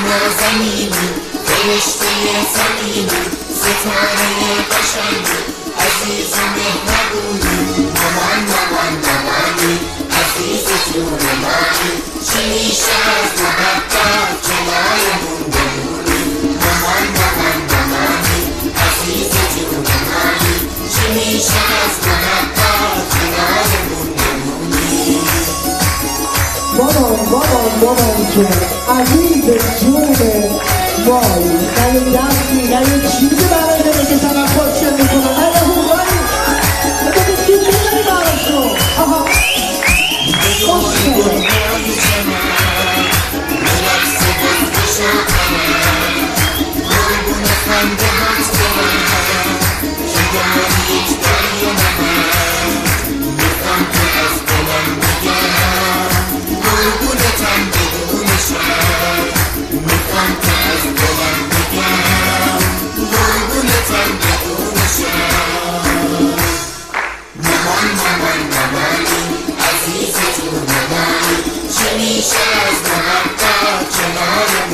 نازنینی فرشته زمینی ستاره قشنگی عزیز مهربونی مامان مامان مامانی عزیز جون مانی چی میشه از محبت کنارمون بمونی مامان مامان مامانی عزیز جون مانی چی میشه از محبت کنارمون بمونی مامان که عزیز جون مایی نه یه دستی نه یه چیزی برای داره که طرف خوششن میکنه نه یه هوایی نه یه چیزی داری براشون خوششن چه میشه از محبت کنار